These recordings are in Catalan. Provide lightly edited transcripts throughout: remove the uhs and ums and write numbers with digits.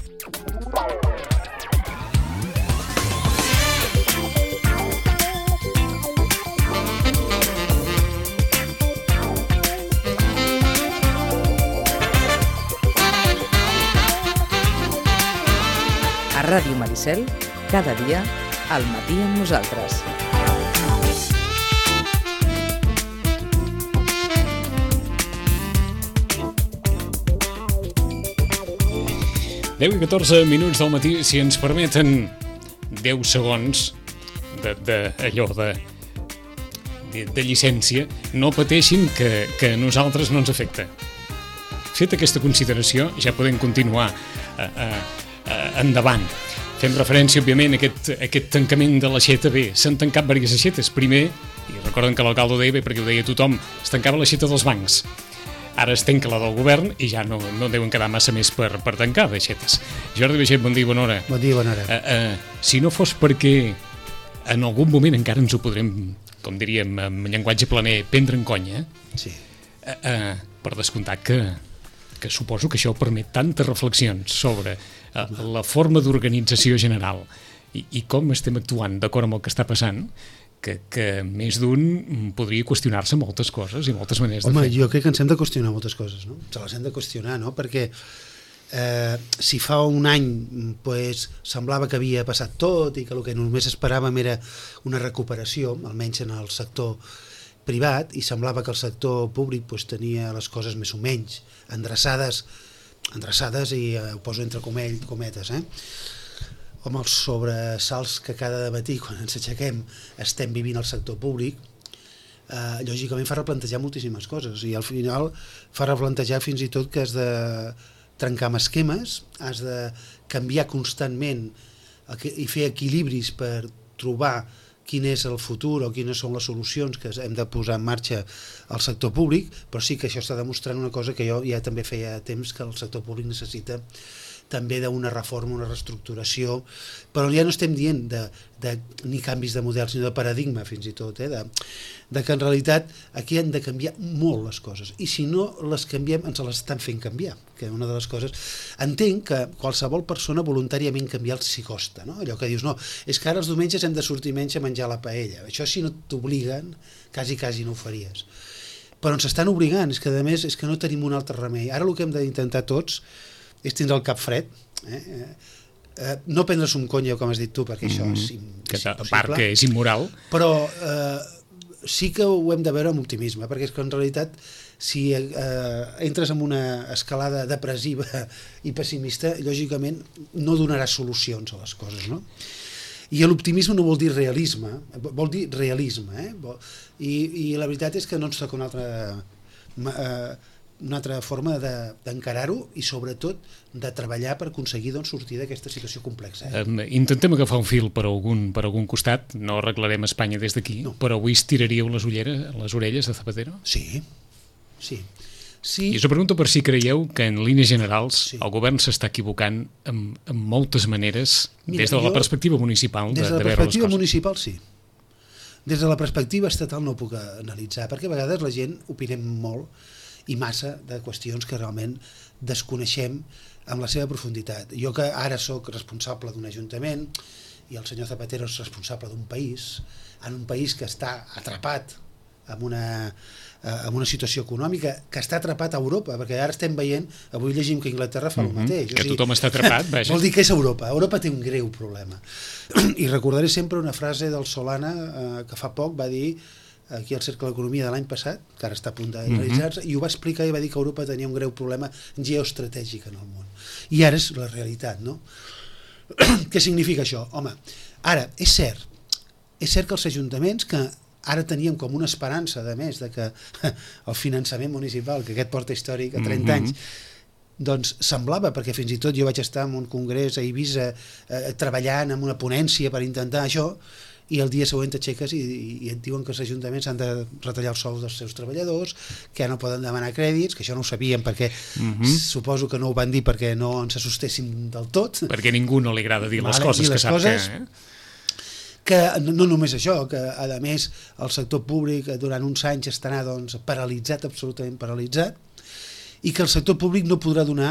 A Ràdio Maricel, cada dia, al matí amb nosaltres. Deu i 14 minuts del matí, si ens permeten 10 segons d'allò de llicència, no pateixin que a nosaltres no ens afecta. Fet aquesta consideració, ja podem continuar endavant. Fem referència, òbviament, a aquest tancament de l'aixeta. Bé, s'han tancat diverses aixetes. Primer, i recorden que l'alcalde ho deia bé, perquè ho deia tothom, es tancava l'aixeta dels bancs. Ara es tanca la del govern i ja no deuen quedar massa més per tancar d'aixetes. Jordi Baiget, bon dia i bona hora. Bon dia i bona hora. Si no fos perquè en algun moment encara ens ho podrem, com diríem en llenguatge planer, prendre en conya, Sí. Per descomptat que suposo que això permet tantes reflexions sobre la forma d'organització general i com estem actuant d'acord amb el que està passant, que més d'un podria qüestionar-se moltes coses i moltes maneres de fer. Home, jo crec que ens hem de qüestionar moltes coses, no? Se les hem de qüestionar, no? Perquè si fa un any pues, semblava que havia passat tot i que el que només esperàvem era una recuperació, almenys en el sector privat, i semblava que el sector públic pues, tenia les coses més o menys endreçades i ho poso entre cometes, amb els sobresalts que cada matí quan ens aixequem estem vivint al sector públic, lògicament fa replantejar moltíssimes coses i al final fa replantejar fins i tot que has de trencar amb esquemes, has de canviar constantment i fer equilibris per trobar quin és el futur o quines són les solucions que hem de posar en marxa al sector públic, però sí que això està demostrant una cosa que jo ja també feia temps que el sector públic necessita també d'una reforma, una reestructuració, però ja no estem dient ni canvis de model, sinó de paradigma fins i tot, de que en realitat aquí han de canviar molt les coses, i si no les canviem ens les estan fent canviar, que una de les coses, entenc que qualsevol persona voluntàriament canviar s'hi costa, no? Allò que dius, no, és que ara els diumenges hem de sortir menys a menjar la paella, això si no t'obliguen, quasi no ho faries, però ens estan obligant, és que a més és que no tenim un altre remei, ara el que hem d'intentar tots és tindre el cap fred, no prendre's un conyo com has dit tu, perquè això és impossible, a part que és immoral, però sí que ho hem de veure amb optimisme, perquè és que en realitat si entres en una escalada depressiva i pessimista, lògicament no donaràs solucions a les coses, no? I l'optimisme no vol dir realisme, vol dir realisme, i la veritat és que no ens toca una altra forma d'encarar-ho i sobretot de treballar per aconseguir sortir d'aquesta situació complexa. Intentem agafar un fil per algun costat, no arreglarem Espanya des d'aquí, però avui estiraríeu les orelles de Zapatero? Sí. I us ho pregunto per si creieu que en línies generals el govern s'està equivocant en moltes maneres. Mira, des de la perspectiva municipal des de la perspectiva municipal sí. Des de la perspectiva estatal no ho puc analitzar, perquè a vegades la gent opinem molt i massa de qüestions que realment desconeixem amb la seva profunditat. Jo que ara sóc responsable d'un ajuntament i el senyor Zapatero és responsable d'un país, en un país que està atrapat en una situació econòmica, que està atrapat a Europa, perquè ara estem veient, avui llegim que Anglaterra fa el mateix. Que tothom està atrapat, vaja. Vol dir que és Europa. Europa té un greu problema. I recordaré sempre una frase del Solana que fa poc va dir aquí al Cercle d'Economia de l'any passat, que ara està a punt de realitzar-se, i ho va explicar i va dir que Europa tenia un greu problema geoestratègic en el món. I ara és la realitat, no? Què significa això? Home, ara, és cert que els ajuntaments, que ara teníem com una esperança, de més, de que el finançament municipal, que aquest porta històric a 30 anys, doncs semblava, perquè fins i tot jo vaig estar en un congrés a Eivissa treballant en una ponència per intentar això, i el dia següent t'aixeques i et diuen que els ajuntaments han de retallar els sous dels seus treballadors, que no poden demanar crèdits, que això no ho sabíem perquè suposo que no ho van dir perquè no ens assustéssim del tot. Perquè a ningú no li agrada dir les coses que sap que no només això, que a més el sector públic durant uns anys estarà paralitzat, absolutament paralitzat, i que el sector públic no podrà donar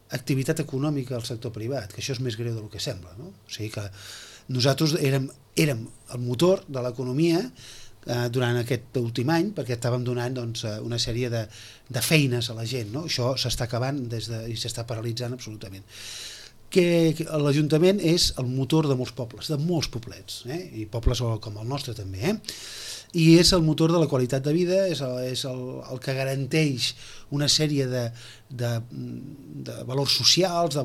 activitat econòmica al sector privat, que això és més greu del que sembla, no? O sigui que nosaltres érem el motor de l'economia durant aquest últim any, perquè estàvem donant doncs, una sèrie de feines a la gent, no? Això s'està acabant i s'està paralitzant absolutament. Que l'Ajuntament és el motor de molts pobles, de molts poblets, i pobles com el nostre també, i és el motor de la qualitat de vida, és el que garanteix una sèrie de valors socials,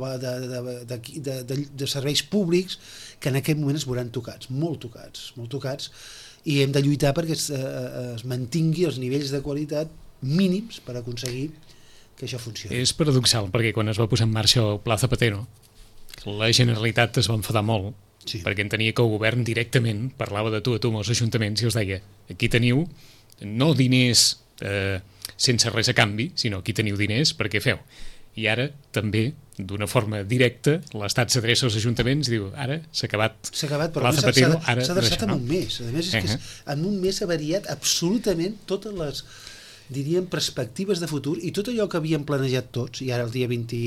de serveis públics que en aquest moment es veuran tocats, molt tocats, i hem de lluitar perquè es mantingui els nivells de qualitat mínims per aconseguir que això funcioni. És paradoxal, perquè quan es va posar en marxa el Pla Zapatero, la Generalitat es va enfadar molt, perquè entenia que el govern directament parlava de tu a tu amb els ajuntaments i els deia, aquí teniu no diners sense res a canvi, sinó aquí teniu diners perquè feu. I ara també, d'una forma directa, l'Estat s'adreça als ajuntaments i diu, ara s'ha acabat però Zapatero, s'ha adreçat en un mes. A més, és que en un mes ha variat absolutament totes les, diríem, perspectives de futur i tot allò que havíem planejat tots, i ara el dia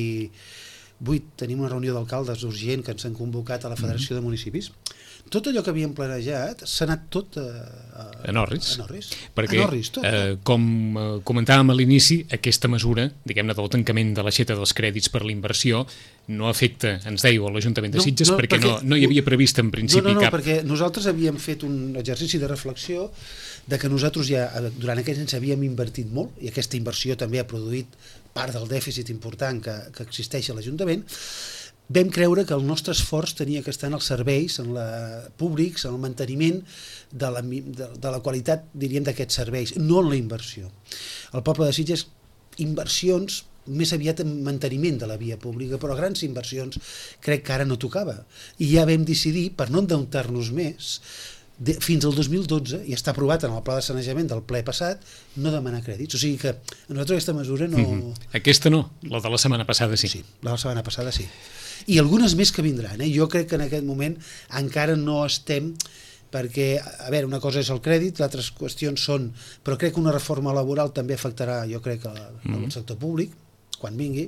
28 tenim una reunió d'alcaldes urgent que ens han convocat a la Federació de Municipis, tot allò que havíem planejat s'ha anat tot en orris. Perquè, tot. Com comentàvem a l'inici, aquesta mesura, diguem-ne, del tancament de l'aixeta dels crèdits per l'inversió no afecta, ens dèieu, a l'Ajuntament de Sitges, perquè no hi havia previst en principi cap... No, perquè nosaltres havíem fet un exercici de reflexió de que nosaltres ja durant aquests anys havíem invertit molt, i aquesta inversió també ha produït part del dèficit important que existeix a l'Ajuntament. Vam creure que el nostre esforç tenia que estar en els serveis públics, en el manteniment de la qualitat, diríem, d'aquests serveis, no en la inversió. El poble de Sitges, inversions més aviat en manteniment de la via pública, però grans inversions crec que ara no tocava. I ja vam decidir, per no endeutar-nos més, fins al 2012, i està aprovat en el pla de sanejament del ple passat, no demanar crèdits. O sigui que a nosaltres aquesta mesura no... Aquesta no, la de la setmana passada sí. Sí, la de la setmana passada sí. I algunes més que vindran. Jo crec que en aquest moment encara no estem, perquè, a veure, una cosa és el crèdit, altres qüestions són... Però crec que una reforma laboral també afectarà, jo crec, el sector públic, quan vingui.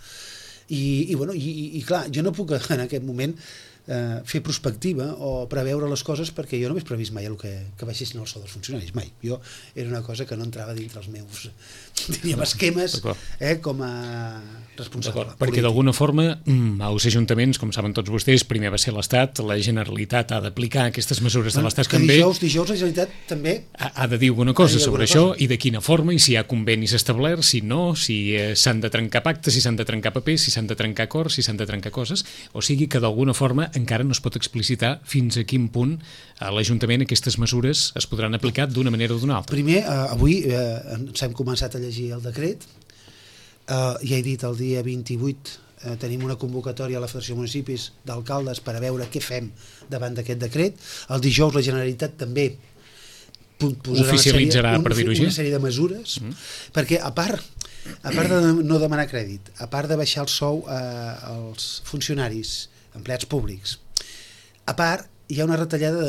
I clar, jo no puc en aquest moment fer prospectiva o preveure les coses perquè jo no m'he previst mai el que baixessin el sou dels funcionaris, mai. Jo era una cosa que no entrava dintre els meus, diríem, esquemes com a responsable polític. Perquè d'alguna forma els ajuntaments, com saben tots vostès, primer va ser l'Estat, la Generalitat ha d'aplicar aquestes mesures de l'Estat també. Dijous la Generalitat també ha de dir alguna cosa sobre això i de quina forma, i si hi ha convenis establerts, si no, si s'han de trencar pactes, si s'han de trencar papers, si s'han de trencar acords, si s'han de trencar coses, o sigui que d'alguna forma encara no es pot explicitar fins a quin punt a l'Ajuntament aquestes mesures es podran aplicar d'una manera o d'una altra. Primer, avui ens hem començat a llegir el decret, ja he dit el dia 28 tenim una convocatòria a la Federació de Municipis d'alcaldes per a veure què fem davant d'aquest decret. El dijous la Generalitat també oficialitzarà, per dir-ho així, una sèrie de mesures, perquè a part de no demanar crèdit, a part de baixar el sou als funcionaris, empleats públics, a part hi ha una retallada de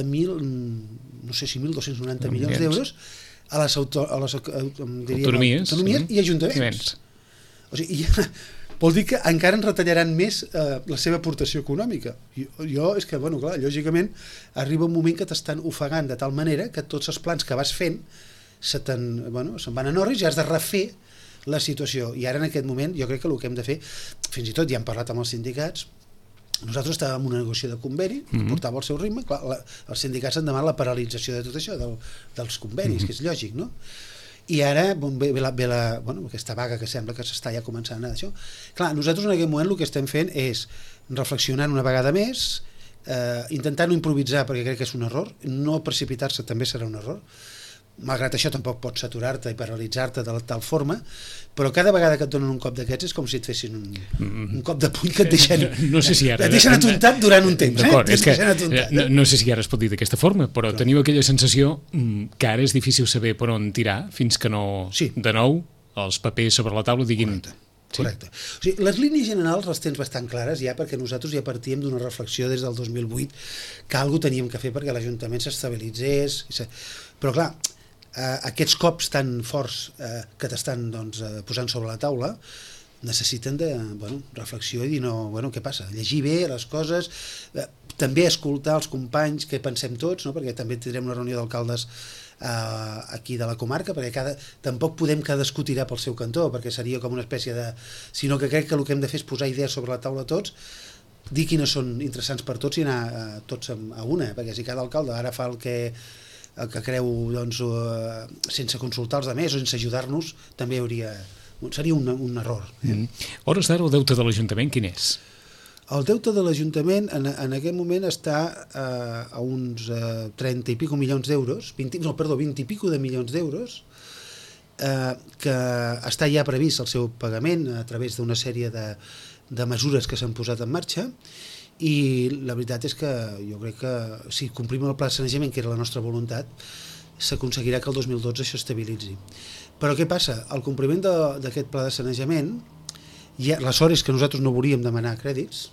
1.290 milions d'euros a les autonomies i ajuntaments. O sigui, vol dir que encara ens retallaran més la seva aportació econòmica. Jo és que, bueno, clar, lògicament arriba un moment que t'estan ofegant de tal manera que tots els plans que vas fent se'n van en orris i has de refer la situació. I ara en aquest moment jo crec que el que hem de fer, fins i tot ja hem parlat amb els sindicats, nosaltres estàvem en una negociació de conveni que portava el seu ritme. Clar, els sindicats han demanat la paralització de tot això, dels convenis, que és lògic, no? I ara ve aquesta vaga que sembla que s'està ja començant a això. Clar, nosaltres en aquest moment el que estem fent és reflexionant una vegada més, intentant no improvisar perquè crec que és un error, no precipitar-se també serà un error, malgrat això tampoc pots saturar-te i paralitzar-te de tal forma, però cada vegada que et donen un cop d'aquests és com si et fessin un cop de puny que et deixen, et deixen atuntat durant un temps. D'acord, és que no sé si ara es pot dir d'aquesta forma, però teniu aquella sensació que ara és difícil saber per on tirar fins que no, de nou, els papers sobre la taula diguin... Correcte. O sigui, les línies generals les tens bastant clares ja, perquè nosaltres ja partíem d'una reflexió des del 2008 que alguna teníem que fer perquè l'Ajuntament s'estabilitzés, però clar, aquests cops tan forts que t'estan posant sobre la taula necessiten de reflexió i dir, què passa? Llegir bé les coses, també escoltar els companys, què pensem tots, no? Perquè també tindrem una reunió d'alcaldes aquí de la comarca, perquè tampoc podem cadascú tirar pel seu cantó, perquè seria com una espècie de... Sinó que crec que el que hem de fer és posar idees sobre la taula tots, dir quines són interessants per tots i anar tots a una, perquè si cada alcalde ara fa el que creu sense consultar els altres o sense ajudar-nos, també seria un error. Hores d'ara el deute de l'Ajuntament quin és? El deute de l'Ajuntament en aquest moment està a uns 30 i pico milions d'euros, 20 i pico de milions d'euros, que està ja previst el seu pagament a través d'una sèrie de mesures que s'han posat en marxa, i la veritat és que jo crec que si complim el pla de sanejament, que era la nostra voluntat, s'aconseguirà que el 2012 això estabilitzi. Però què passa? El compliment d'aquest pla de sanejament, la sort és que nosaltres no volíem demanar crèdits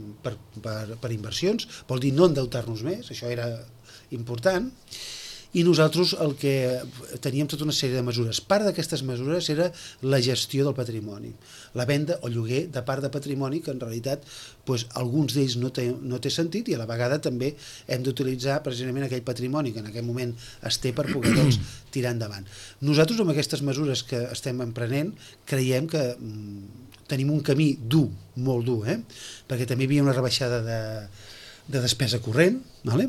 per inversions, vol dir no endeutar-nos més, això era important, i nosaltres el que teníem tota una sèrie de mesures. Part d'aquestes mesures era la gestió del patrimoni, la venda o lloguer de part de patrimoni que en realitat alguns d'ells no té sentit, i a la vegada també hem d'utilitzar precisament aquell patrimoni que en aquest moment es té per poder tirar endavant. Nosaltres amb aquestes mesures que estem emprenent creiem que tenim un camí dur, molt dur, perquè també hi havia una rebaixada de despesa corrent,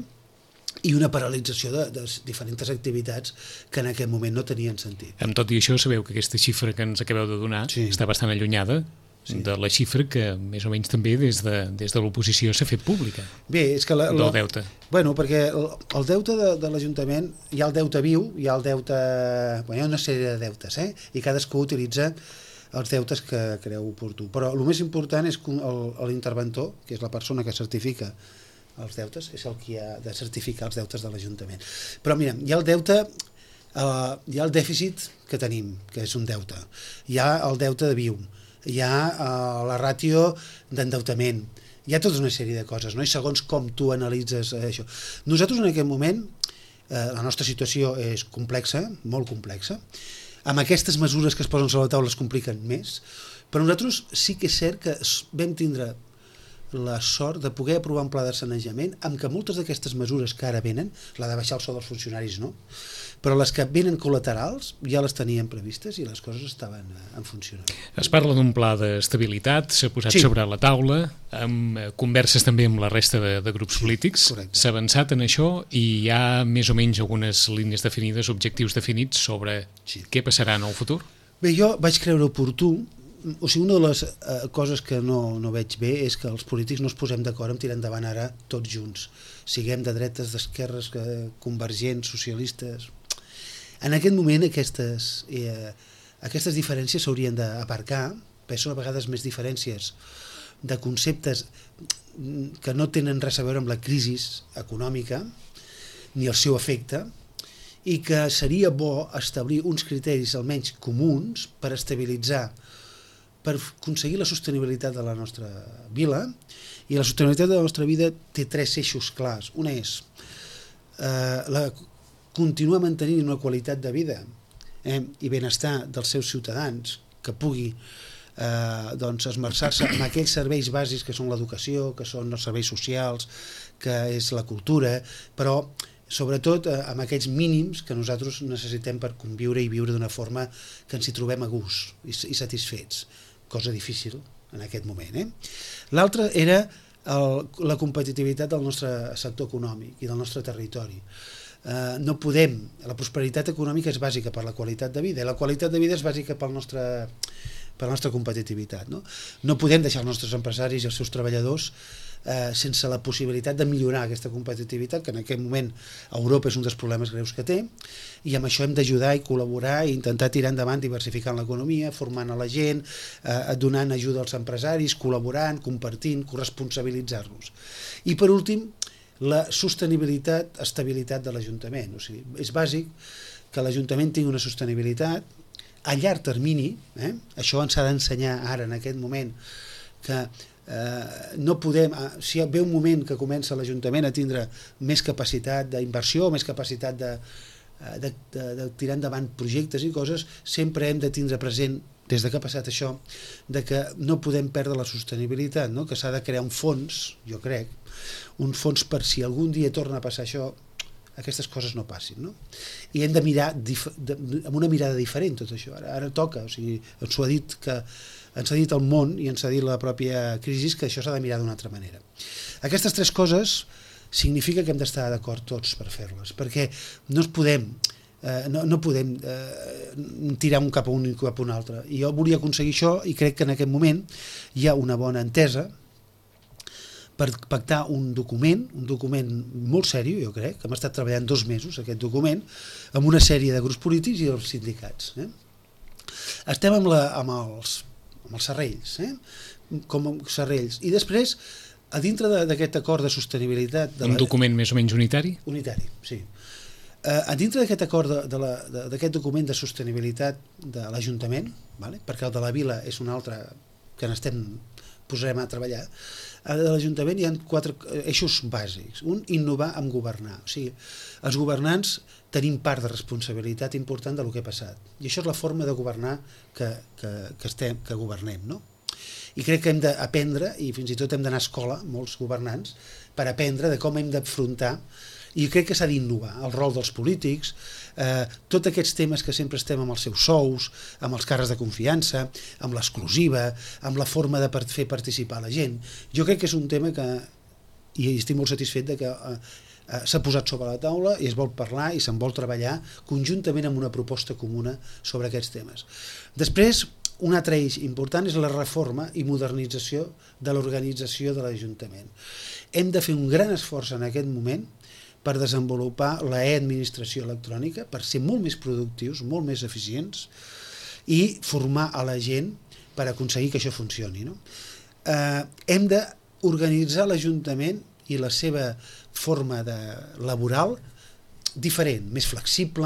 i una paralització de diferents activitats que en aquest moment no tenien sentit. Amb tot i això, sabeu que aquesta xifra que ens acabeu de donar està bastant allunyada de la xifra que més o menys també des de l'oposició s'ha fet pública. Bé, és que del deute. Bueno, perquè el deute de l'Ajuntament, hi ha el deute viu, hi ha el deute... hi ha una sèrie de deutes, i cadascú utilitza els deutes que creu oportú. Però el més important és que l'interventor, que és la persona que certifica els deutes, és el que ha de certificar els deutes de l'Ajuntament. Però mira, hi ha el deute, hi ha el dèficit que tenim, que és un deute, hi ha el deute de viu, hi ha la ràtio d'endeutament, hi ha tota una sèrie de coses, no? I segons com tu analitzes això. Nosaltres en aquest moment, la nostra situació és complexa, molt complexa, amb aquestes mesures que es posen sobre la taula es compliquen més, però nosaltres sí que és cert que vam tindre la sort de poder aprovar un pla de sanejament amb què moltes d'aquestes mesures que ara venen, la de baixar el sou dels funcionaris no, però les que venen col·laterals ja les teníem previstes i les coses estaven en funcionament. Es parla d'un pla d'estabilitat, s'ha posat sobre la taula, amb converses també amb la resta de grups polítics, s'ha avançat en això i hi ha més o menys algunes línies definides, objectius definits sobre què passarà en el futur? Bé, jo vaig creure oportú. Una de les coses que no veig bé és que els polítics no es posem d'acord en tirar endavant ara tots junts, siguem de dretes, d'esquerres, convergents, socialistes. En aquest moment aquestes diferències s'haurien d'aparcar, perquè són a vegades més diferències de conceptes que no tenen res a veure amb la crisi econòmica ni el seu efecte, i que seria bo establir uns criteris almenys comuns per estabilitzar, per aconseguir la sostenibilitat de la nostra vila, i la sostenibilitat de la nostra vida té 3 eixos clars. Un és continuar mantenint una qualitat de vida i benestar dels seus ciutadans, que pugui esmerçar-se en aquells serveis bàsics que són l'educació, que són els serveis socials, que és la cultura, però sobretot amb aquells mínims que nosaltres necessitem per conviure i viure d'una forma que ens hi trobem a gust i satisfets, cosa difícil en aquest moment. L'altre era la competitivitat del nostre sector econòmic i del nostre territori. No podem, la prosperitat econòmica és bàsica per la qualitat de vida i la qualitat de vida és bàsica per la nostra competitivitat. No podem deixar els nostres empresaris i els seus treballadors sense la possibilitat de millorar aquesta competitivitat, que en aquest moment Europa és un dels problemes greus que té, i amb això hem d'ajudar i col·laborar i intentar tirar endavant diversificant l'economia, formant a la gent, donant ajuda als empresaris, col·laborant, compartint, corresponsabilitzar-los. I per últim, la sostenibilitat, estabilitat de l'Ajuntament. O sigui, és bàsic que l'Ajuntament tingui una sostenibilitat a llarg termini, això ens ha d'ensenyar ara en aquest moment, que no podem, si ve un moment que comença l'Ajuntament a tindre més capacitat d'inversió, més capacitat de tirar endavant projectes i coses, sempre hem de tindre present des de que ha passat això, de que no podem perdre la sostenibilitat, no? Que s'ha de crear un fons, jo crec, un fons per si algun dia torna a passar això, aquestes coses no passin, no? I hem de mirar amb una mirada diferent tot això. Ara toca, o sigui, ens ha dit el món i ens ha dit la pròpia crisi que això s'ha de mirar d'una altra manera. Aquestes tres coses significa que hem d'estar d'acord tots per fer-les, perquè no podem tirar un cap a un i cap a un altre. I jo volia aconseguir això i crec que en aquest moment hi ha una bona entesa per pactar un document molt seriós, jo crec, que hem estat treballant 2 mesos, aquest document, amb una sèrie de grups polítics i els sindicats. Estem amb els serrells, com serrells. I després, a dintre d'aquest acord de sostenibilitat... Un document més o menys unitari? Unitari, sí. A dintre d'aquest acord, d'aquest document de sostenibilitat de l'Ajuntament, perquè el de la Vila és un altre que posarem a treballar, de l'Ajuntament hi ha 4 eixos bàsics. Un, innovar amb governar. O sigui, els governants tenim part de responsabilitat important del que ha passat. I això és la forma de governar que governem, no? I crec que hem d'aprendre, i fins i tot hem d'anar a escola, molts governants, per aprendre de com hem d'afrontar, i crec que s'ha d'innovar el rol dels polítics, tots aquests temes que sempre estem amb els seus sous, amb els càrrecs de confiança, amb l'exclusiva, amb la forma de fer participar la gent. Jo crec que és un tema que, i estic molt satisfet de que s'ha posat sobre la taula i es vol parlar i se'n vol treballar conjuntament amb una proposta comuna sobre aquests temes. Després, un altre eix important és la reforma i modernització de l'organització de l'Ajuntament. Hem de fer un gran esforç en aquest moment per desenvolupar l'e-administració electrònica, per ser molt més productius, molt més eficients i formar a la gent per aconseguir que això funcioni. Hem d'organitzar l'Ajuntament i la seva forma laboral diferent, més flexible,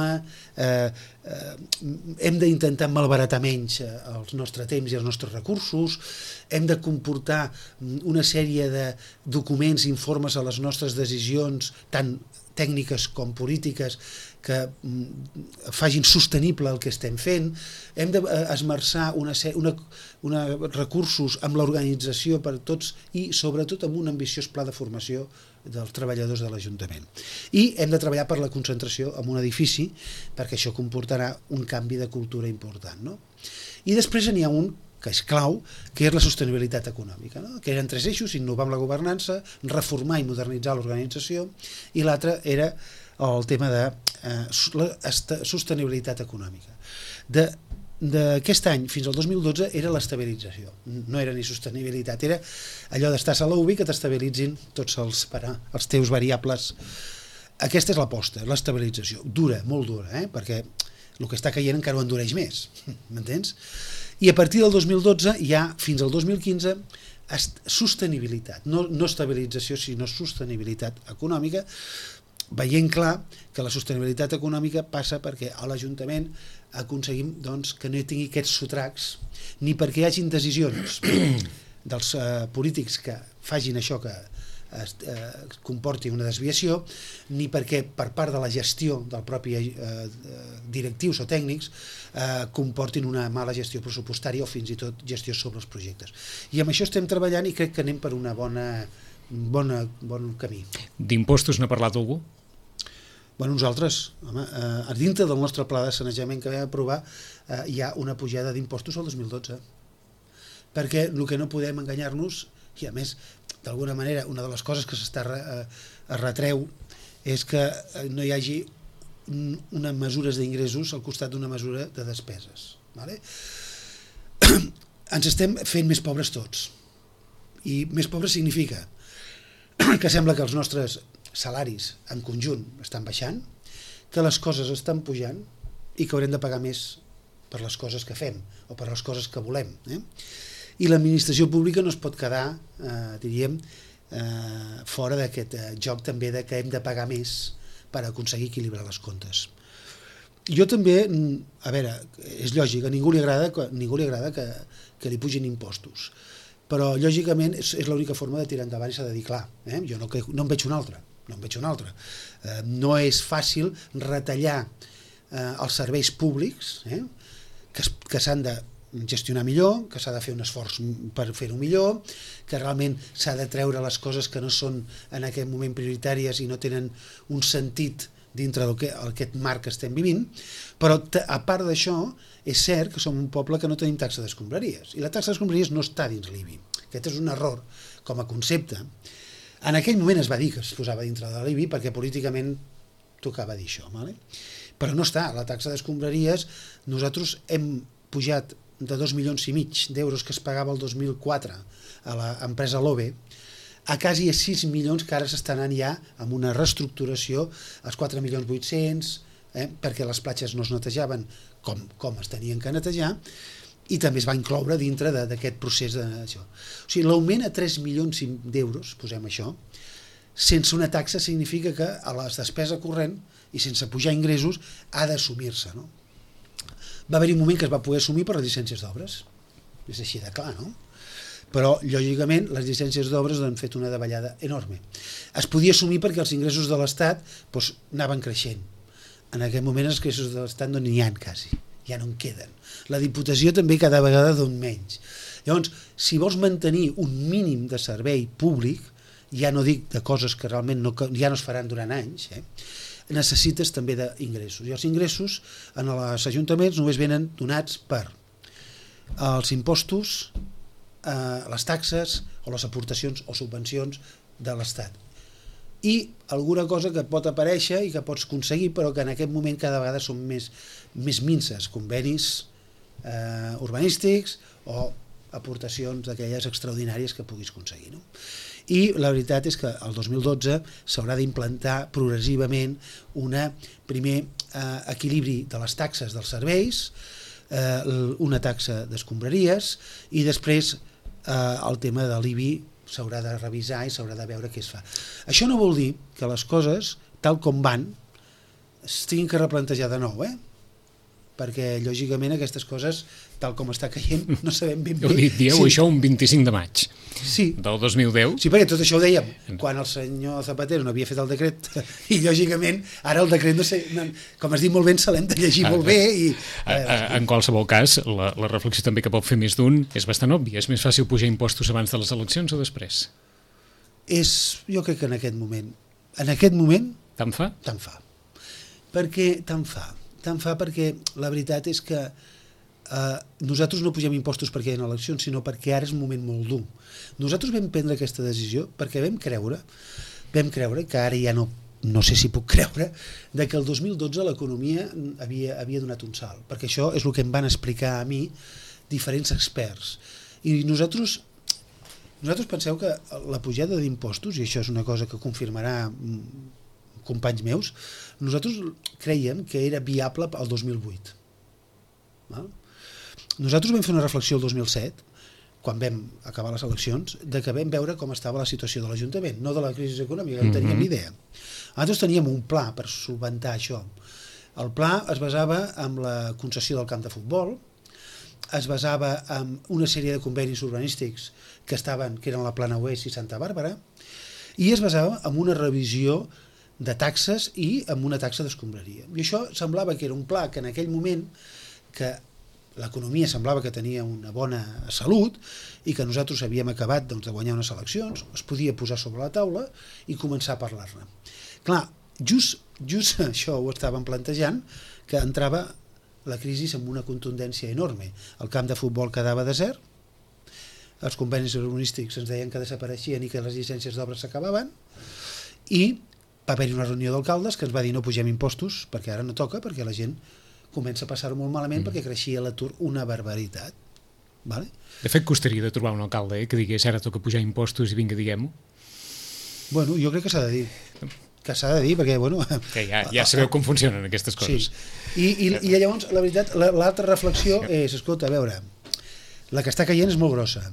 hem d'intentar malbaratar menys el nostre temps i els nostres recursos, hem de comportar una sèrie de documents, informes a les nostres decisions, tant tècniques com polítiques, que facin sostenible el que estem fent, hem d'esmerçar recursos amb l'organització per tots i sobretot amb un ambiciós pla de formació dels treballadors de l'Ajuntament. I hem de treballar per la concentració en un edifici, perquè això comportarà un canvi de cultura important. I després n'hi ha un que és clau, que és la sostenibilitat econòmica, que eren 3 eixos: innovar amb la governança, reformar i modernitzar l'organització, i l'altre era el tema de sostenibilitat econòmica. D'aquest any fins al 2012 era l'estabilització, no era ni sostenibilitat, era allò d'estar a l'UBI que t'estabilitzin tots els teus variables. Aquesta és l'aposta, l'estabilització, dura, molt dura, perquè el que està caient encara ho endureix més, m'entens? I a partir del 2012 ja fins al 2015 sostenibilitat, no estabilització sinó sostenibilitat econòmica, veient clar que la sostenibilitat econòmica passa perquè a l'Ajuntament aconseguim que no hi tingui aquests sotracs, ni perquè hi hagin decisions dels polítics que facin això que comporti una desviació, ni perquè per part de la gestió del propi directius o tècnics comportin una mala gestió pressupostària o fins i tot gestió sobre els projectes. I amb això estem treballant i crec que anem per un bon camí. D'impostos n'ha parlat algú? Nosaltres, a dintre del nostre pla de sanejament que vam aprovar hi ha una pujada d'impostos al 2012, perquè el que no podem enganyar-nos, i a més, d'alguna manera, una de les coses que es retreu és que no hi hagi unes mesures d'ingressos al costat d'una mesura de despeses. Ens estem fent més pobres tots, i més pobres significa que sembla que els nostres salaris en conjunt estan baixant, que les coses estan pujant i que haurem de pagar més per les coses que fem o per les coses que volem. I l'administració pública no es pot quedar, diríem, fora d'aquest joc també de que hem de pagar més per aconseguir equilibrar les comptes. Jo també, a veure, és lògic, a ningú li agrada que li pugin impostos, però lògicament és l'única forma de tirar endavant i s'ha de dir clar, jo no en veig una altra. No és fàcil retallar els serveis públics que s'han de gestionar millor, que s'ha de fer un esforç per fer-ho millor, que realment s'ha de treure les coses que no són en aquest moment prioritàries i no tenen un sentit dintre d'aquest marc que estem vivint, però a part d'això és cert que som un poble que no tenim taxa d'escombraries, i la taxa d'escombraries no està dins l'IBI. Aquest és un error com a concepte. En aquell moment es va dir que es posava dintre de l'IBI perquè políticament tocava dir això, vale? Però no està. La taxa d'escombraries, nosaltres hem pujat de 2,5 milions d'euros que es pagava el 2004 a l'empresa LOBE a quasi 6 milions que ara s'estan anant ja amb una reestructuració als 4.800.000, perquè les platges no es netejaven com es tenien que netejar, i també es va incloure dintre d'aquest procés d'això. O sigui, l'augment a 3 milions d'euros, posem això, sense una taxa significa que a la despesa corrent i sense pujar ingressos ha d'assumir-se, no? Va haver-hi un moment que es va poder assumir per les llicències d'obres, és així de clar, no? Però, lògicament, les llicències d'obres han fet una davallada enorme. Es podia assumir perquè els ingressos de l'Estat anaven creixent. En aquest moment els ingressos de l'Estat no n'hi ha quasi, ja no en queden. La Diputació també cada vegada don menys. Llavors, si vols mantenir un mínim de servei públic, ja no dic de coses que realment ja no es faran durant anys, necessites també d'ingressos. I els ingressos en els ajuntaments només venen donats per els impostos, les taxes o les aportacions o subvencions de l'Estat. I alguna cosa que pot aparèixer i que pots aconseguir, però que en aquest moment cada vegada són més minces, convenis urbanístics o aportacions d'aquelles extraordinàries que puguis aconseguir, no? I la veritat és que el 2012 s'haurà d'implantar progressivament un primer equilibri de les taxes dels serveis, una taxa d'escombraries, i després el tema de l'IBI s'haurà de revisar i s'haurà de veure què es fa. Això no vol dir que les coses, tal com van, es tinguin que replantejar de nou, perquè lògicament aquestes coses, tal com està caient, no sabem ben bé. Dieu això un 25 de maig del 2010. Sí, perquè tot això ho dèiem quan el senyor Zapatero no havia fet el decret, i lògicament ara el decret, no sé, com es diu molt bé, se l'hem de llegir molt bé. En qualsevol cas, la reflexió també que pot fer més d'un és bastant òbvia. És més fàcil pujar impostos abans de les eleccions o després? Jo crec que en aquest moment... Tant fa? Tant fa. Perquè la veritat és que nosaltres no pugem impostos perquè hi ha eleccions, sinó perquè ara és un moment molt dur. Nosaltres vam prendre aquesta decisió perquè vam creure que ara ja no sé si puc creure, que el 2012 l'economia havia donat un salt, perquè això és el que em van explicar a mi diferents experts. I nosaltres penseu que la pujada d'impostos, i això és una cosa que confirmarà companys meus, nosaltres creiem que era viable el 2008. Nosaltres vam fer una reflexió el 2007, quan vam acabar les eleccions, que vam veure com estava la situació de l'Ajuntament, no de la crisi econòmica, no teníem ni idea. Nosaltres teníem un pla per solventar això. El pla es basava en la concessió del camp de futbol, es basava en una sèrie de convenis urbanístics que eren la Plana Oest i Santa Bàrbara, i es basava en una revisió de taxes i amb una taxa d'escombraria. I això semblava que era un pla que en aquell moment que l'economia semblava que tenia una bona salut i que nosaltres havíem acabat de guanyar unes eleccions, es podia posar sobre la taula i començar a parlar-ne. Clar, just això ho estàvem plantejant, que entrava la crisi amb una contundència enorme. El camp de futbol quedava desert, els convenis urbanístics ens deien que desapareixien i que les llicències d'obres s'acabaven, i va haver-hi una reunió d'alcaldes que ens va dir no pugem impostos perquè ara no toca, perquè la gent comença a passar-ho molt malament perquè creixia l'atur una barbaritat. Vale? De fet, costaria de trobar un alcalde que digués ara toca pujar impostos i vinga, diguem-ho. Bueno, jo crec que s'ha de dir. Perquè, bueno... Que ja sabeu com funcionen aquestes coses. Sí. I llavors, la veritat, l'altra reflexió és, escolta, a veure, la que està caient és molt grossa.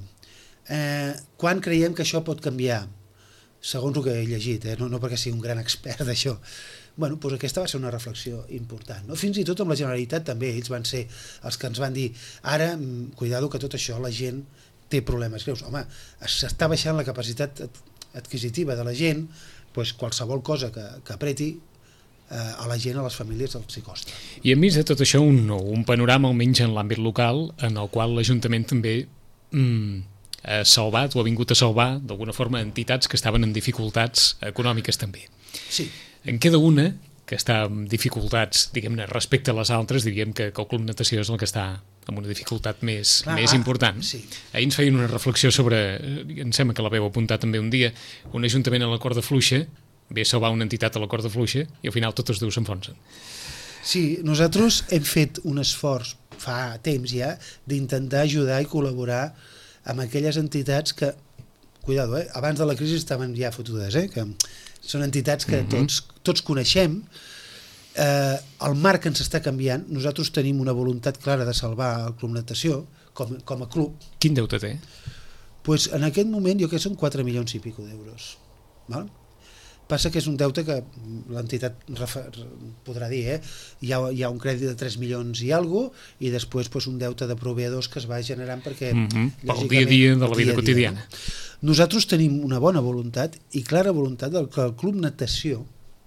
Quan creiem que això pot canviar? Segons el que he llegit, no perquè sigui un gran expert d'això. Bueno, doncs aquesta va ser una reflexió important. No? Fins i tot amb la Generalitat també, ells van ser els que ens van dir ara, cuidado que tot això la gent té problemes greus. Home, s'està baixant la capacitat adquisitiva de la gent, doncs qualsevol cosa que apreti a la gent, a les famílies els hi costa. I enmig de tot això un panorama almenys en l'àmbit local en el qual l'Ajuntament també ha salvat o ha vingut a salvar d'alguna forma entitats que estaven en dificultats econòmiques també. Sí. En queda una que està en dificultats, diguem-ne, respecte a les altres, diríem que el Club Natació és el que està amb una dificultat més important. Sí. Ahir ens feien una reflexió sobre, em sembla que la veu apuntar també un dia, un ajuntament a la corda fluixa ve a salvar una entitat a la corda fluixa i al final tots els dos s'enfonsen. Sí, nosaltres hem fet un esforç fa temps ja d'intentar ajudar i col·laborar amb aquelles entitats que, cuidado, abans de la crisi estaven ja fotudes, que són entitats que tots coneixem. El marc ens està canviant. Nosaltres tenim una voluntat clara de salvar el Club Natació com a club. Quin deute té? Pues en aquest moment jo crec que són 4 milions i pico d'euros. Val? Passa que és un deute que l'entitat podrà dir, hi ha un crèdit de 3 milions i alguna cosa, i després pues, un deute de proveïdors que es va generant perquè... Pel dia a dia de la vida quotidiana. Nosaltres tenim una bona voluntat i clara voluntat que el Club Natació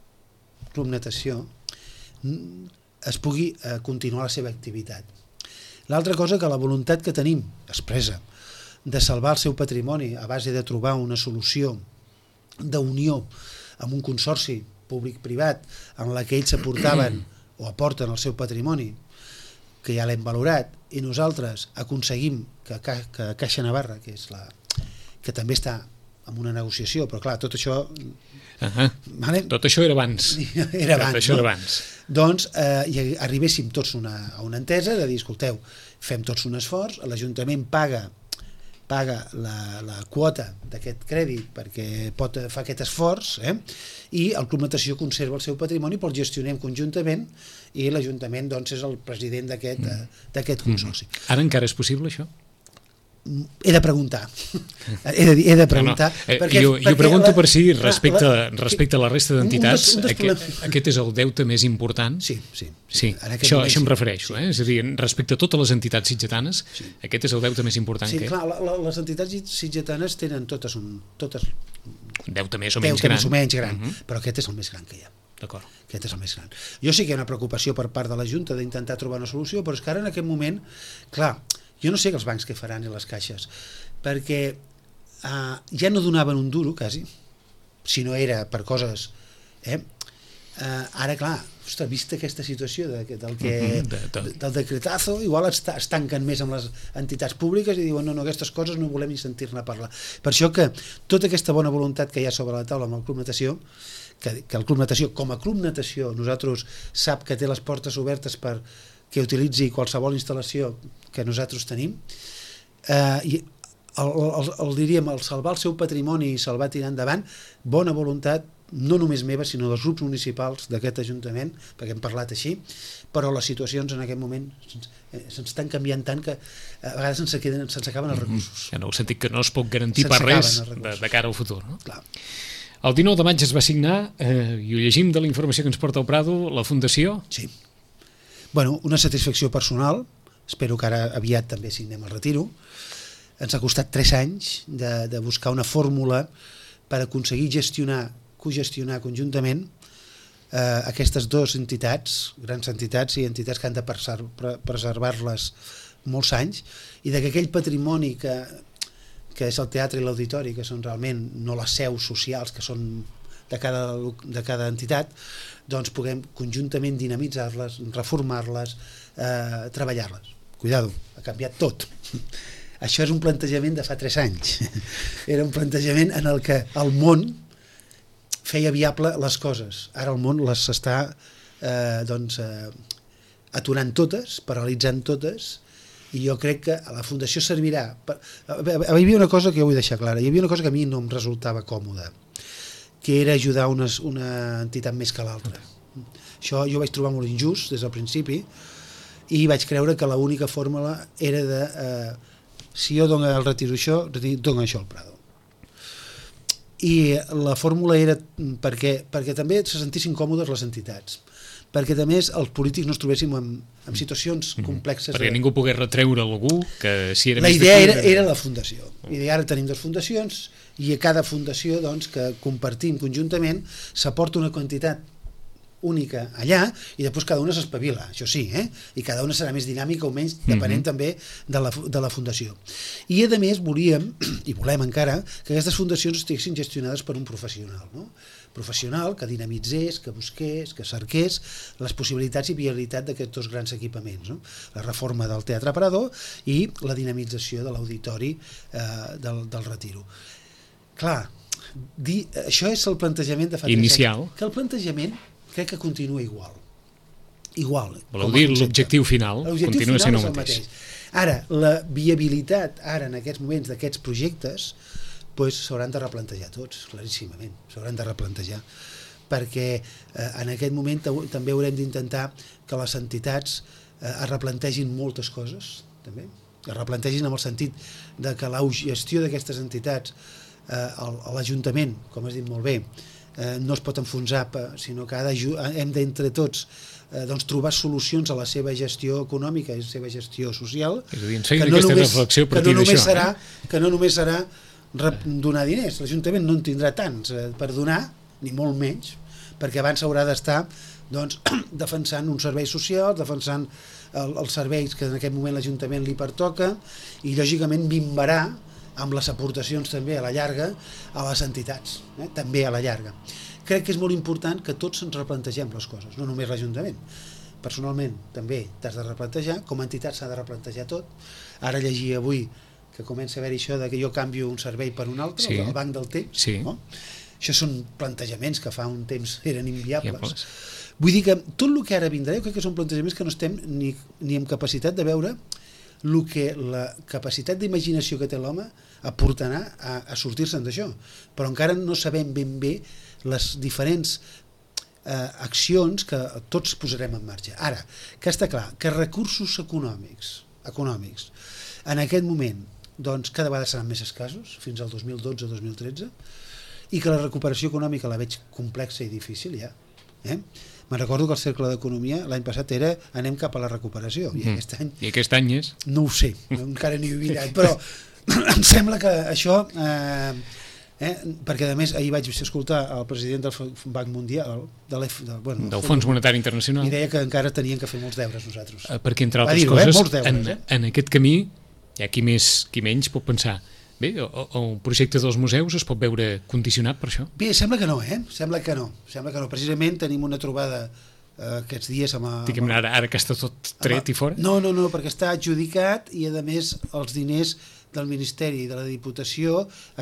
es pugui continuar la seva activitat. L'altra cosa que la voluntat que tenim, expressa, de salvar el seu patrimoni a base de trobar una solució d'unió amb un consorci públic-privat en la que ells aportaven o aporten el seu patrimoni, que ja l'hem valorat, i nosaltres aconseguim que Caixa Navarra, que també està en una negociació, però clar, tot això... Vale? Tot això era abans. Era abans. Doncs arribéssim tots a una entesa de dir, escolteu, fem tots un esforç, l'Ajuntament paga la quota d'aquest crèdit perquè pot fer aquest esforç, i el Club Natació conserva el seu patrimoni, però el gestionem conjuntament i l'Ajuntament doncs, és el president d'aquest consorci. Ara encara és possible això? He de preguntar. He de preguntar. Jo pregunto per si respecte a la resta d'entitats aquest és el deute més important. Sí. Això em refereixo. És a dir, respecte a totes les entitats sitgetanes, aquest és el deute més important. Sí, clar, les entitats sitgetanes tenen totes un deute més o menys gran, però aquest és el més gran que hi ha. D'acord. Aquest és el més gran. Jo sé que hi ha una preocupació per part de la Junta d'intentar trobar una solució, però és que ara en aquest moment, clar, jo no sé els bancs què faran i les caixes, perquè ja no donaven un duro, quasi, si no era per coses... Ara, clar, ostres, vista aquesta situació del decretazo, igual es tanquen més amb les entitats públiques i diuen no, aquestes coses no volem ni sentir-ne parlar. Per això que tota aquesta bona voluntat que hi ha sobre la taula amb el Club Natació, que el Club Natació, com a Club Natació, nosaltres sap que té les portes obertes per que utilitzi qualsevol instal·lació que nosaltres tenim, i diríem, el salvar el seu patrimoni i salvar tirar endavant, bona voluntat, no només meva, sinó dels grups municipals d'aquest Ajuntament, perquè hem parlat així, però les situacions en aquest moment se'ns estan canviant tant que a vegades se'ns acaben els recursos. En el sentit que no es pot garantir per res de cara al futur. No? Clar. El 19 de maig es va signar, i ho llegim de la informació que ens porta el Prado, la Fundació... Sí. Bueno, una satisfacció personal, espero que ara aviat també signem el retiro. Ens ha costat 3 anys de buscar una fórmula per aconseguir cogestionar conjuntament aquestes dues entitats, grans entitats i entitats que han de preservar-les molts anys, i d'aquell patrimoni que és el teatre i l'auditori, que són realment no les seus socials que són de cada entitat, doncs puguem conjuntament dinamitzar-les, reformar-les, treballar-les. Cuidado, ha canviat tot. Això és un plantejament de fa 3 anys. Era un plantejament en el que el món feia viable les coses. Ara el món les està aturant totes, paralitzant totes, i jo crec que a la Fundació servirà. Hi havia una cosa que jo vull deixar clara, hi havia una cosa que a mi no em resultava còmoda, que era ajudar una entitat més que l'altra. Això jo vaig trobar molt injust des del principi i vaig creure que l'única fórmula era de si jo dono el retiro això, dono això al Prado. I la fórmula era perquè també se sentissin còmodes les entitats, perquè també els polítics no es trobéssim en situacions complexes. Perquè ningú pogués retreure algú que si era la idea era la fundació. I ara tenim 2 fundacions i a cada fundació doncs, que compartim conjuntament s'aporta una quantitat única allà, i després cada una s'espavila, això sí, i cada una serà més dinàmica o menys, depenent també de la fundació. I a més volíem, i volem encara, que aquestes fundacions estiguessin gestionades per un professional, no? Professional que dinamitzés, que busqués, que cerqués les possibilitats i viabilitat d'aquests dos grans equipaments, no? La reforma del Teatre Parador i la dinamització de l'auditori del Retiro. Clar, això és el plantejament de fa 3 inicial. anys. Que el plantejament crec que continua igual. Voleu dir, l'objectiu final continua sent el mateix. Ara, la viabilitat ara en aquests moments d'aquests projectes s'hauran de replantejar tots, claríssimament, s'hauran de replantejar, perquè en aquest moment també haurem d'intentar que les entitats es replantegin moltes coses, també, es replantegin en el sentit de que la gestió d'aquestes entitats, l'Ajuntament, com has dit molt bé, no es pot enfonsar, sinó que hem d'entre tots trobar solucions a la seva gestió econòmica i la seva gestió social, que no només serà donar diners. L'Ajuntament no en tindrà tants per donar, ni molt menys, perquè abans haurà d'estar defensant uns serveis socials, defensant els serveis que en aquest moment l'Ajuntament li pertoca, i lògicament minvarà amb les aportacions també a la llarga a les entitats, també a la llarga. Crec que és molt important que tots ens replantegem les coses, no només l'Ajuntament. Personalment també t'has de replantejar, com a entitat s'ha de replantejar tot. Ara llegia avui que comença a haver-hi això de que jo canvio un servei per un altre, el banc del temps. No? Això són plantejaments que fa un temps eren inviables. Vull dir que tot el que ara vindrà, jo crec que són plantejaments que no estem ni amb capacitat de veure el que la capacitat d'imaginació que té l'home aportarà a sortir-se'n d'això. Però encara no sabem ben bé les diferents accions que tots posarem en marxa. Ara, que està clar, que recursos econòmics en aquest moment cada vegada seran més escassos, fins al 2012-2013, i que la recuperació econòmica la veig complexa i difícil ja. Me'n recordo que el Cercle d'Economia l'any passat era anem cap a la recuperació, i aquest any és? No ho sé, encara ni ho he mirat, però em sembla que això perquè a més ahir vaig escoltar el president del Banc Mundial del Fons Monetari Internacional, i deia que encara tenien que fer molts deures nosaltres, perquè entre altres coses en aquest camí hi ha qui menys pot pensar bé, el projecte dels museus es pot veure condicionat per això? Bé, sembla que no, sembla que no. Precisament tenim una trobada aquests dies amb... Diguem ara que està tot tret i fora? No, perquè està adjudicat i a més els diners del Ministeri i de la Diputació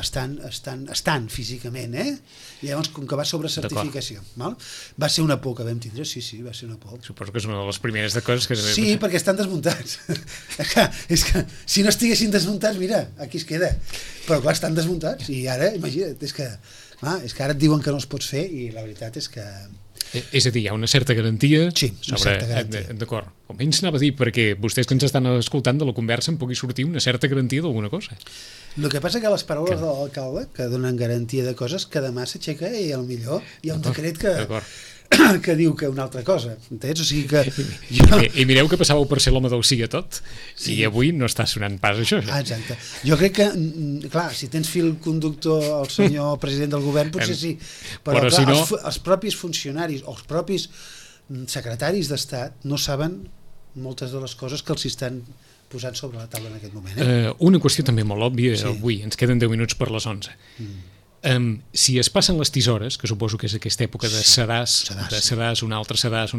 estan físicament, i llavors com que va sobre certificació. Va ser una por que vam tindre, sí, va ser una por. Suposo que és una de les primeres de coses que... Sí, perquè estan desmuntats. És que si no estiguessin desmuntats, mira, aquí es queda. Però clar, estan desmuntats i ara, imagina't, és que ara et diuen que no els pots fer i la veritat és que... És a dir, hi ha una certa garantia sobre... D'acord. Almenys anava a dir, perquè vostès que ens estan escoltant de la conversa en pugui sortir una certa garantia d'alguna cosa. El que passa que les paraules de l'alcalde, que donen garantia de coses, que demà s'aixeca i potser hi ha un decret que diu que una altra cosa, entens? O sigui que... I mireu que passàveu per ser l'home del sí a tot, i avui no està sonant pas això. Exacte. Jo crec que, clar, si tens fil conductor al senyor president del govern, potser sí, però clar, si no... els propis funcionaris o els propis secretaris d'Estat no saben moltes de les coses que els estan posant sobre la taula en aquest moment. Una qüestió també molt òbvia, avui, ens queden 10 minuts per les 11. Si es passen les tisores, que suposo que és aquesta època de sedàs, un altre sedàs,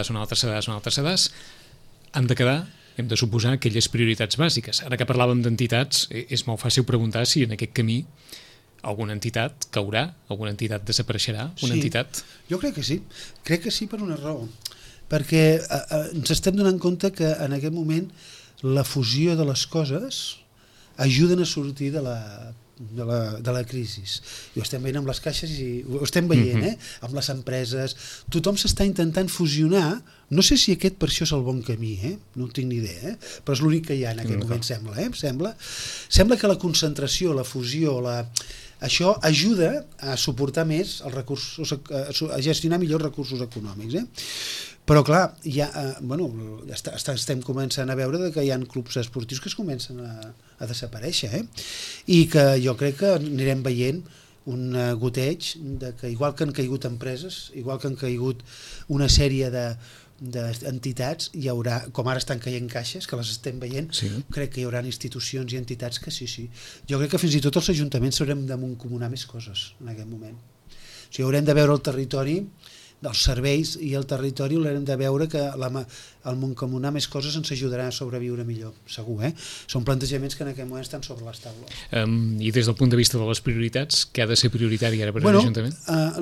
han de quedar, hem de suposar, aquelles prioritats bàsiques. Ara que parlàvem d'entitats, és molt fàcil preguntar si en aquest camí alguna entitat caurà, alguna entitat desapareixerà, una entitat... Jo crec que sí per una raó, perquè ens estem donant compte que en aquest moment la fusió de les coses ajuden a sortir de la crisi. I ho estem veient amb les caixes i ho estem veient, amb les empreses. Tothom s'està intentant fusionar. No sé si aquest per això és el bon camí, no en tinc ni idea, però és l'únic que hi ha en aquest moment, sembla que la concentració, la fusió, això ajuda a suportar més els recursos, a gestionar millor recursos econòmics. Però clar, estem començant a veure que hi ha clubs esportius que es comencen a desaparèixer, i que jo crec que anirem veient un goteig de que igual que han caigut empreses, igual que han caigut una sèrie d'entitats, hi haurà, com ara estan caient caixes, que les estem veient, crec que hi haurà institucions i entitats que sí. Jo crec que fins i tot els ajuntaments haurem de mancomunar més coses en aquest moment. O sigui, haurem de veure el territori dels serveis i el territori haurem de veure que el mancomunar més coses ens ajudarà a sobreviure millor, segur, Són plantejaments que en aquest moment estan sobre les taules. I des del punt de vista de les prioritats, què ha de ser prioritari ara per l'Ajuntament?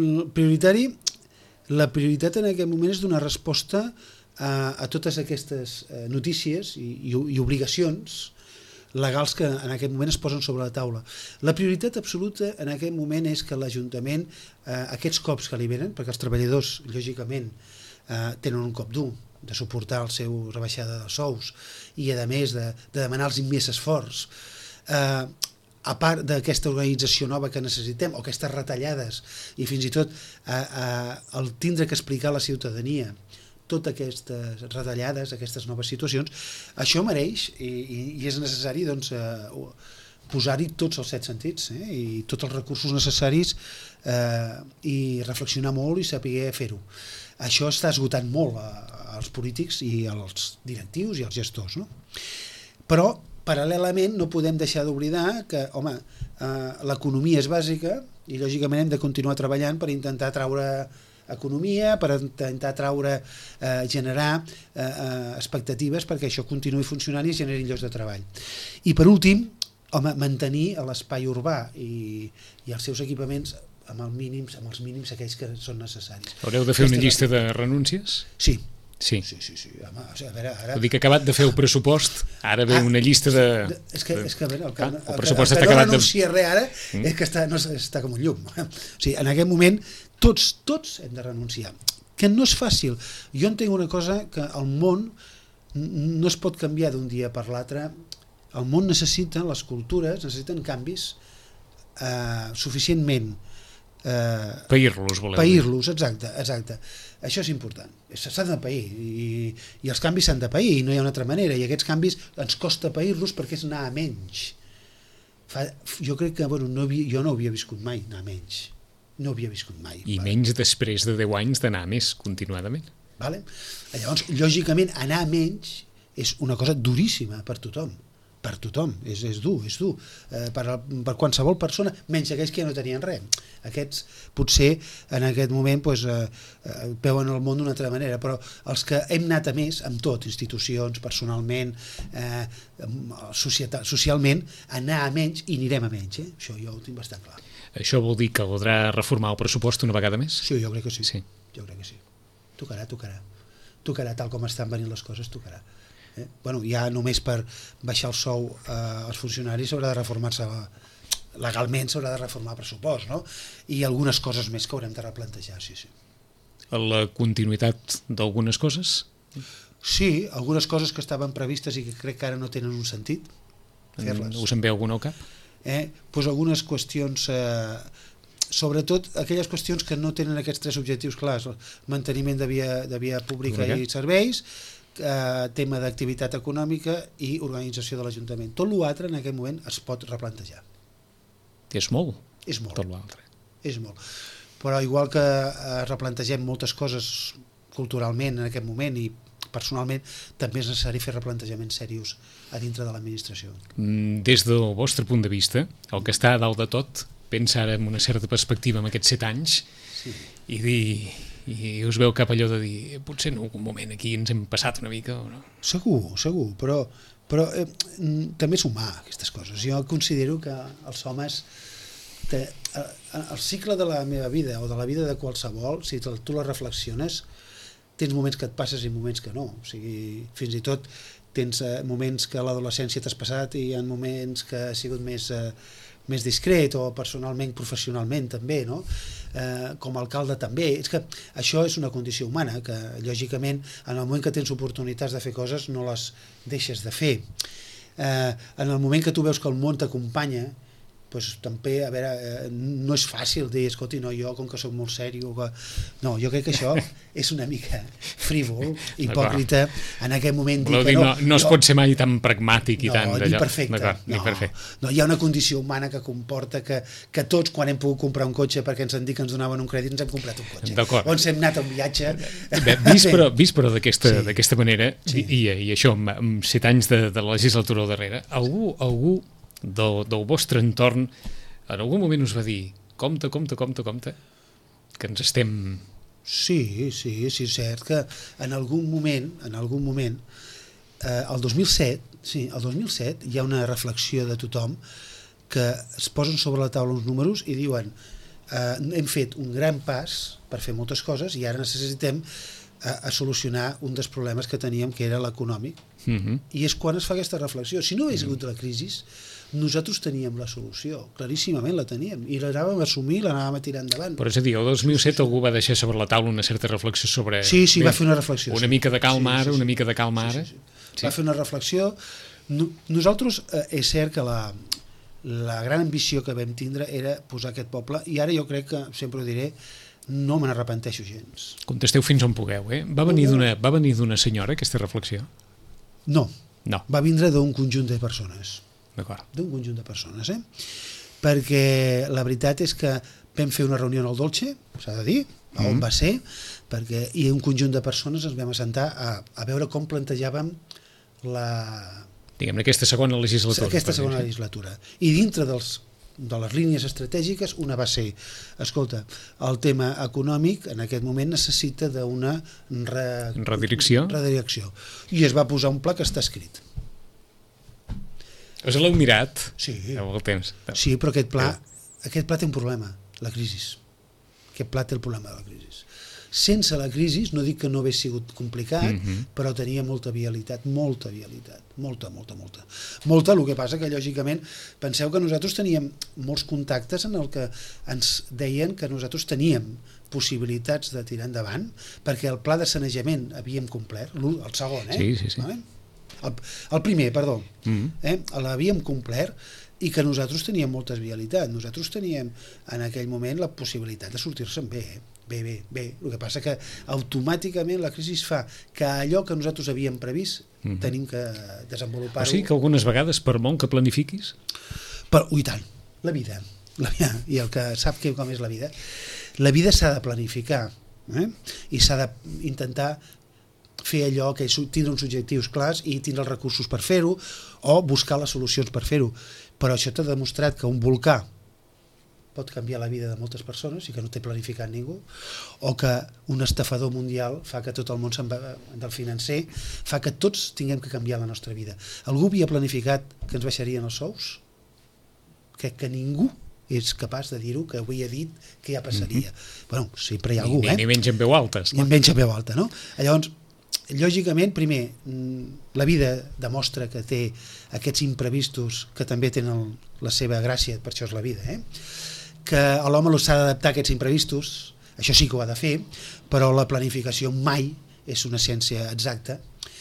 La prioritat en aquest moment és donar resposta a totes aquestes notícies i obligacions legals que en aquest moment es posen sobre la taula. La prioritat absoluta en aquest moment és que l'Ajuntament, aquests cops que li venen, perquè els treballadors, lògicament, tenen un cop dur de suportar el seu rebaixada de sous i, a més, de demanar-los més esforç, a part d'aquesta organització nova que necessitem, o aquestes retallades, i fins i tot el tindre que explicar a la ciutadania totes aquestes retallades, aquestes noves situacions, això mereix i és necessari posar-hi tots els 7 sentits i tots els recursos necessaris i reflexionar molt i saber fer-ho. Això està esgotant molt als polítics i als directius i als gestors, no? Però paral·lelament no podem deixar d'oblidar que, l'economia és bàsica i lògicament hem de continuar treballant per intentar traure economia, per intentar generar expectatives perquè això continuï funcionant i generi llocs de treball. I per últim, mantenir l'espai urbà i els seus equipaments amb els mínims aquells que són necessaris. Haureu de fer una llista de renúncies? Sí. Home, ara... Vull dir que acabat de fer el pressupost, ara ve una llista de... És que a veure, el pressupost està acabat de... renuncia res ara és que està com un llum. O sigui, en aquest moment tots hem de renunciar. Que no és fàcil. Jo entenc una cosa, que el món no es pot canviar d'un dia per l'altre. El món necessita, les cultures necessiten canvis suficientment pair-los, voleu dir. Pair-los, exacte. Això és important, s'han de pair i els canvis s'han de pair i no hi ha una altra manera, i aquests canvis ens costa pair-los perquè és anar a menys. Jo crec que jo no havia viscut mai anar a menys, no havia viscut mai. I menys després de 10 anys d'anar a més continuadament. Llavors, lògicament, anar a menys és una cosa duríssima per tothom, és dur, per qualsevol persona, menys aquells que ja no tenien res. Aquests potser en aquest moment veuen el món d'una altra manera, però els que hem anat a més amb tot, institucions, personalment, socialment, anar a menys i anirem a menys, això jo ho tinc bastant clar. Això vol dir que caldrà reformar el pressupost una vegada més? Sí, jo crec que sí. Tocarà, tal com estan venint les coses, tocarà. Ja només per baixar el sou als funcionaris s'haurà de reformar-se legalment, s'haurà de reformar el pressupost, no? I algunes coses més que haurem de replantejar, sí. La continuïtat d'algunes coses? Sí, algunes coses que estaven previstes i que crec que ara no tenen un sentit fer-les. Us en ve alguna al cap? Algunes qüestions, sobretot aquelles qüestions que no tenen aquests 3 objectius clars: manteniment de via pública i serveis, tema d'activitat econòmica i organització de l'Ajuntament. Tot l'altre en aquest moment es pot replantejar. És molt? És molt. Tot l'altre. És molt. Però igual que replantegem moltes coses culturalment en aquest moment i personalment, també és necessari fer replantejaments serios a dintre de l'administració. Des del vostre punt de vista, el que està a dalt de tot, pensa ara en una certa perspectiva en aquests 7 anys i dir... I us veu cap allò de dir potser en algun moment aquí ens hem passat una mica o no? Segur, però també és humà aquestes coses. Jo considero que els homes el cicle de la meva vida o de la vida de qualsevol, si tu la reflexiones, tens moments que et passes i moments que no. O sigui, fins i tot tens moments que a l'adolescència t'has passat i hi ha moments que has sigut més discret, o personalment, professionalment també, no? Com a alcalde també. És que això és una condició humana, que lògicament en el moment que tens oportunitats de fer coses no les deixes de fer. En el moment que tu veus que el món t'acompanya pues, també, a veure, no és fàcil dir, escolti, no, jo com que soc molt sèrio, no, jo crec que això és una mica frívol, hipòcrita, en aquest moment dir que no es pot ser mai tan pragmàtic i tan d'allò. Ni perfecte. No, hi ha una condició humana que comporta que tots, quan hem pogut comprar un cotxe perquè ens han dit que ens donaven un crèdit, ens hem comprat un cotxe. O ens hem anat a un viatge. Vist però d'aquesta manera, i això, amb 7 anys de legislatura al darrere, algú del vostre entorn en algun moment us va dir compte, que ens estem... Sí, és cert que en algun moment el 2007 hi ha una reflexió de tothom que es posen sobre la taula uns números i diuen hem fet un gran pas per fer moltes coses i ara necessitem a solucionar un dels problemes que teníem, que era l'econòmic. I és quan es fa aquesta reflexió. Si no hagués hagut la crisi, nosaltres teníem la solució, claríssimament la teníem, i l'anàvem a assumir, l'anàvem a tirar endavant. Però és a dir, el 2007 algú va deixar sobre la taula una certa reflexió sobre... Sí, va fer una reflexió. Una mica de calma ara, una mica de calma ara. Va fer una reflexió. Nosaltres, és cert que la gran ambició que vam tindre era posar aquest poble, i ara jo crec que, sempre ho diré, no me n'arrepenteixo gens. Contesteu fins on pugueu, eh? Va venir d'una senyora, aquesta reflexió? No. Va vindre d'un conjunt de persones. D'acord. D'un conjunt de persones, perquè la veritat és que vam fer una reunió al Dolce, s'ha de dir, on va ser, i un conjunt de persones ens vam assentar a veure com plantejàvem diguem-ne, aquesta segona legislatura. I dintre de les línies estratègiques, una va ser, escolta, el tema econòmic en aquest moment necessita d'una redirecció, i es va posar un pla que està escrit. Us l'heu mirat? Sí. El temps. Sí, però aquest pla té un problema, la crisi. Aquest pla té el problema de la crisi. Sense la crisi, no dic que no hagués sigut complicat, però tenia molta vialitat, molta, el que passa que lògicament penseu que nosaltres teníem molts contactes en el que ens deien que nosaltres teníem possibilitats de tirar endavant, perquè el pla de sanejament havíem complert, el segon, Sí. El primer, perdó, l'havíem complert, i que nosaltres teníem moltes vialitats. Nosaltres teníem en aquell moment la possibilitat de sortir-se'n bé. El que passa que automàticament la crisi fa que allò que nosaltres havíem previst tenim que desenvolupar-ho. O sigui que algunes vegades, per molt que planifiquis? I tant, la vida, i el que sap com és la vida s'ha de planificar, i s'ha d'intentar fer allò que és tindre uns objectius clars i tindre els recursos per fer-ho o buscar les solucions per fer-ho. Però això t'ha demostrat que un volcà pot canviar la vida de moltes persones i que no té planificat ningú, o que un estafador mundial fa que tot el món se'n va del financer, fa que tots tinguem que canviar la nostra vida. Algú havia planificat que ens baixarien els sous? Crec que ningú és capaç de dir-ho, que avui ha dit que ja passaria. Bueno, sempre hi ha algú, Ni menys en veu alta. Ni menys en veu alta, no? Llavors, lògicament, primer, la vida demostra que té aquests imprevistos que també tenen la seva gràcia, per això és la vida, que l'home s'ha d'adaptar a aquests imprevistos, això sí que ho ha de fer, però la planificació mai és una ciència exacta,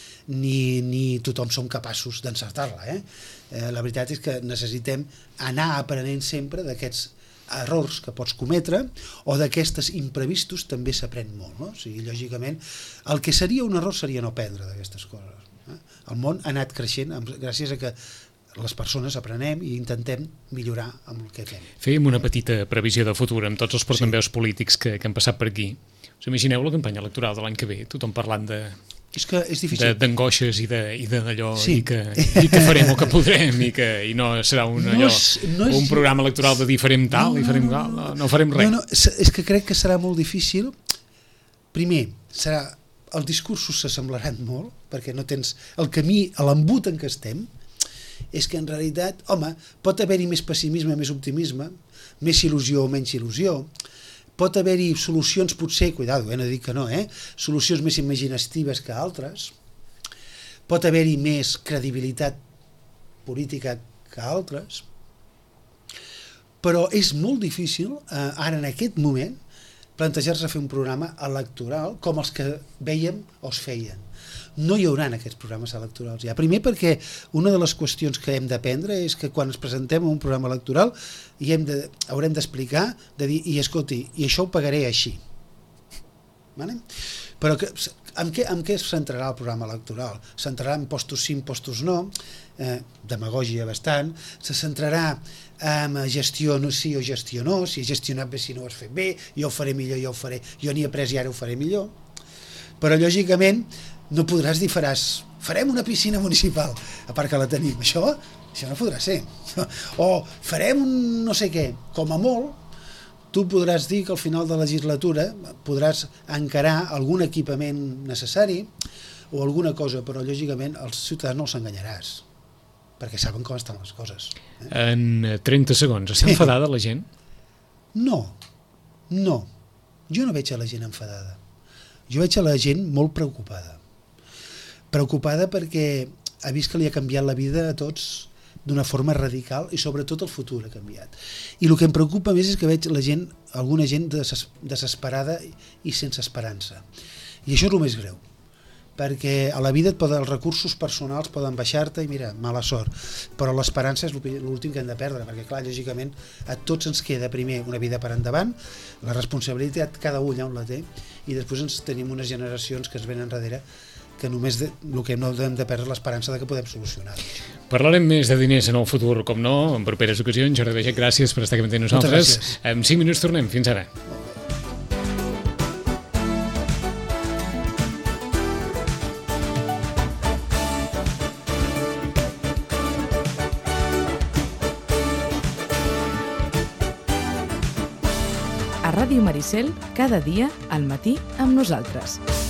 ni tothom som capaços d'encertar-la. La veritat és que necessitem anar aprenent sempre d'aquests errors que pots cometre, o d'aquests imprevistos també s'aprèn molt, no? O sigui, lògicament, el que seria un error seria no aprendre d'aquestes coses. El món ha anat creixent gràcies a que les persones aprenem i intentem millorar amb el que fem. Fèiem una petita previsió de futur amb tots els portaveus polítics que han passat per aquí. Us imagineu la campanya electoral de l'any que ve? Tothom parlant d'angoixes i d'allò, i que farem el que podrem, i no serà un programa electoral de dir farem tal, no farem res. No, és que crec que serà molt difícil. Primer, els discursos s'assemblaran molt, perquè no tens el camí, l'embut en què estem, és que en realitat, home, pot haver-hi més pessimisme, més optimisme, més il·lusió o menys il·lusió, pot haver-hi solucions potser, cuidado, no dic que no, solucions més imaginatives que altres, pot haver-hi més credibilitat política que altres, però és molt difícil, ara en aquest moment, plantejar-se fer un programa electoral com els que vèiem o es feien. No hi haurà aquests programes electorals ja. Primer perquè una de les qüestions que hem d'aprendre és que quan ens presentem a un programa electoral haurem d'explicar, de dir, i escolti, i això ho pagaré així. Vale? Però en què es centrarà el programa electoral? Se centrarà en postos sí, en postos no, demagògia bastant, se centrarà en gestió sí o gestió no, si he gestionat bé, si no ho has fet bé, jo ho faré millor, jo n'hi he après i ara ho faré millor. Però lògicament no podràs dir, farem una piscina municipal, a part que la tenim, això no podrà ser. O farem un no sé què, com a molt, tu podràs dir que al final de la legislatura podràs encarar algun equipament necessari o alguna cosa, però lògicament als ciutadans no els enganyaràs, perquè saben com estan les coses. En 30 segons, està enfadada la gent? No, jo no veig a la gent enfadada. Jo veig a la gent molt preocupada perquè ha vist que li ha canviat la vida a tots d'una forma radical i sobretot el futur ha canviat. I el que em preocupa més és que veig alguna gent desesperada i sense esperança. I això és el més greu, perquè a la vida els recursos personals poden baixar-te i mira, mala sort, però l'esperança és l'últim que hem de perdre, perquè clar, lògicament a tots ens queda primer una vida per endavant, la responsabilitat cada un on la té, i després tenim unes generacions que es venen darrere que només el que no hem de perdre és l'esperança de que podem solucionar. Parlarem més de diners en el futur, com no, en properes ocasions. Jordi Baiget, gràcies per estar aquí amb nosaltres. En 5 minuts tornem. Fins ara. A Ràdio Maricel, cada dia al matí amb nosaltres.